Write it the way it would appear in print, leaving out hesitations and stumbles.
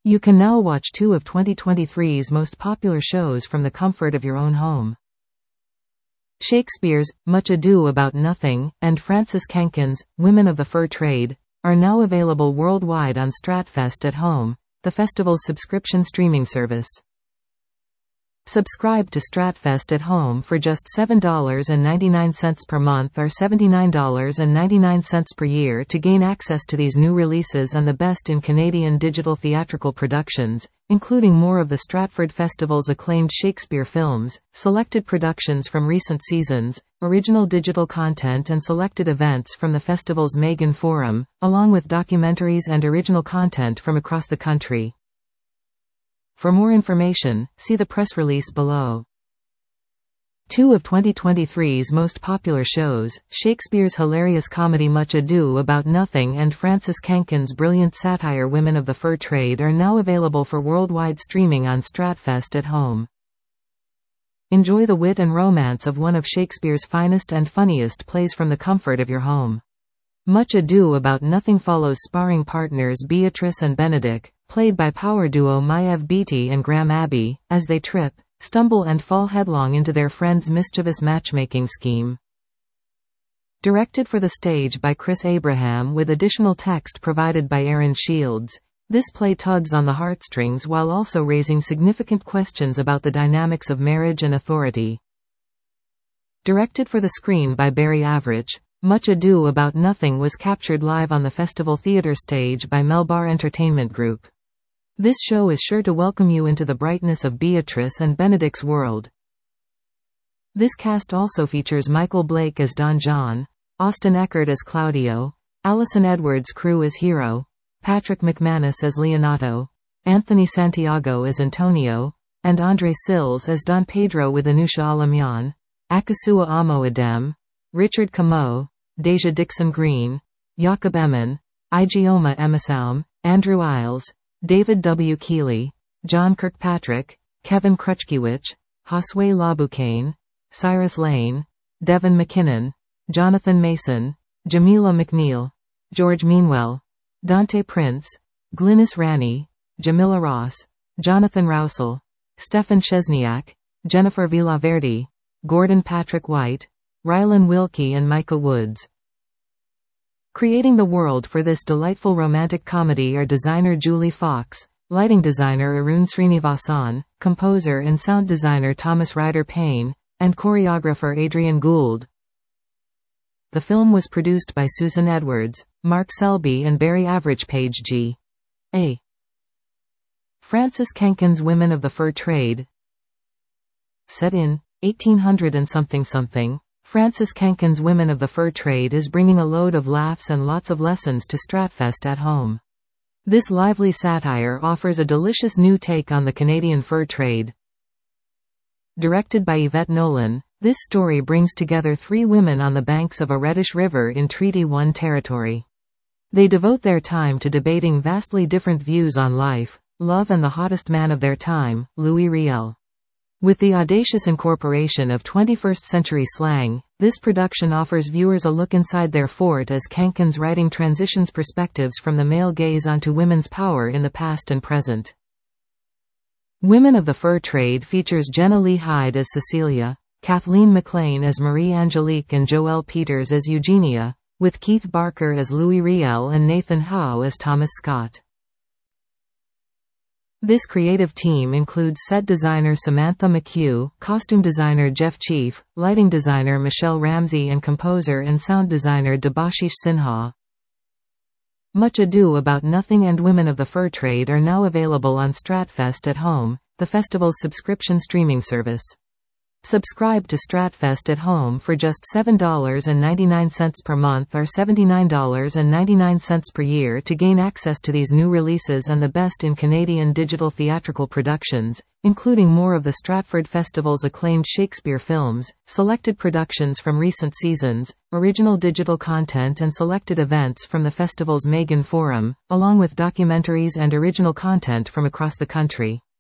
You can now watch two of 2023's most popular shows from the comfort of your own home. Shakespeare's Much Ado About Nothing and Frances Kenkin's Women of the Fur Trade are now available worldwide on Stratfest at Home, the festival's subscription streaming service. Subscribe to Stratfest at Home for just $7.99 per month or $79.99 per year to gain access to these new releases and the best in Canadian digital theatrical productions, including more of the Stratford Festival's acclaimed Shakespeare films, selected productions from recent seasons, original digital content and selected events from the festival's Megan Forum, along with documentaries and original content from across the country. For more information, see the press release below. Two of 2023's most popular shows, Shakespeare's hilarious comedy Much Ado About Nothing and Frances Kenkin's brilliant satire Women of the Fur Trade, are now available for worldwide streaming on Stratfest at Home. Enjoy the wit and romance of one of Shakespeare's finest and funniest plays from the comfort of your home. Much Ado About Nothing follows sparring partners Beatrice and Benedick, played by power duo Maiev Beatty and Graham Abbey, as they trip, stumble and fall headlong into their friend's mischievous matchmaking scheme. Directed for the stage by Chris Abraham with additional text provided by Aaron Shields, this play tugs on the heartstrings while also raising significant questions about the dynamics of marriage and authority. Directed for the screen by Barry Avrich, Much Ado About Nothing was captured live on the festival theatre stage by Melbar Entertainment Group. This show is sure to welcome you into the brightness of Beatrice and Benedick's world. This cast also features Michael Blake as Don John, Austin Eckert as Claudio, Allison Edwards Crew as Hero, Patrick McManus as Leonato, Anthony Santiago as Antonio, and Andre Sills as Don Pedro with Anusha Alamyan, Akasua Amo Adem, Richard Camo, Deja Dixon Green, Jakob Eman, Igioma Emisaum, Andrew Isles, David W. Keeley, John Kirkpatrick, Kevin Krutchkiewicz, Josue Labucane, Cyrus Lane, Devin McKinnon, Jonathan Mason, Jamila McNeil, George Meanwell, Dante Prince, Glynis Rani, Jamila Ross, Jonathan Rousel, Stefan Chesniak, Jennifer Villaverde, Gordon Patrick White, Rylan Wilkie and Micah Woods. Creating the world for this delightful romantic comedy are designer Julie Fox, lighting designer Arun Srinivasan, composer and sound designer Thomas Ryder Payne, and choreographer Adrian Gould. The film was produced by Susan Edwards, Mark Selby and Barry Avrich. Page G.A. Frances Kenkin's Women of the Fur Trade. Set in 1800 and something, Frances Kenkin's Women of the Fur Trade is bringing a load of laughs and lots of lessons to Stratfest at Home. This lively satire offers a delicious new take on the Canadian fur trade. Directed by Yvette Nolan, this story brings together three women on the banks of a reddish river in Treaty 1 territory. They devote their time to debating vastly different views on life, love and the hottest man of their time, Louis Riel. With the audacious incorporation of 21st-century slang, this production offers viewers a look inside their fort as Kenkin's writing transitions perspectives from the male gaze onto women's power in the past and present. Women of the Fur Trade features Jenna Lee Hyde as Cecilia, Kathleen McLean as Marie Angelique and Joelle Peters as Eugenia, with Keith Barker as Louis Riel and Nathan Howe as Thomas Scott. This creative team includes set designer Samantha McHugh, costume designer Jeff Chief, lighting designer Michelle Ramsey and composer and sound designer Debashish Sinha. Much Ado About Nothing and Women of the Fur Trade are now available on Stratfest at Home, the festival's subscription streaming service. Subscribe to Stratfest at Home for just $7.99 per month or $79.99 per year to gain access to these new releases and the best in Canadian digital theatrical productions, including more of the Stratford Festival's acclaimed Shakespeare films, selected productions from recent seasons, original digital content and selected events from the festival's Megan Forum, along with documentaries and original content from across the country.